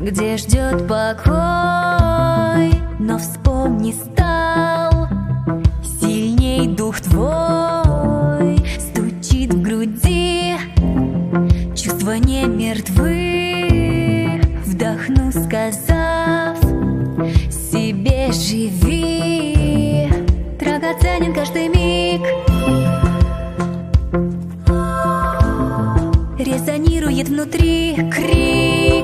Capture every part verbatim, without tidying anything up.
где ждет покой. Но вспомни, стал сильней дух твой, стучит в груди, чувства не мертвы. Вдохну, сказав себе: живи, драгоценен каждый миг. Резонирует внутри крик: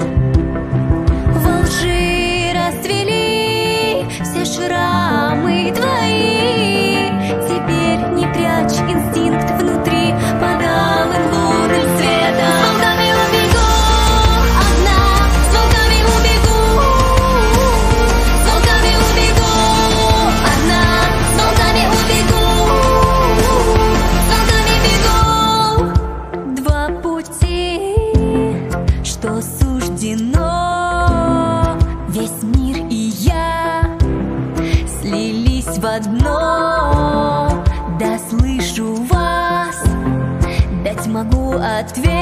во лжи расцвели все шрамы твои. Теперь не прячь инстинкт внутри под алым лунным светом. С волками убегу одна, с волками убегу, с волками убегу одна, с волками убегу, с волками бегу. Два пути, что суждено, весь мир и я слились в одно. Да слышу вас, дать могу ответ.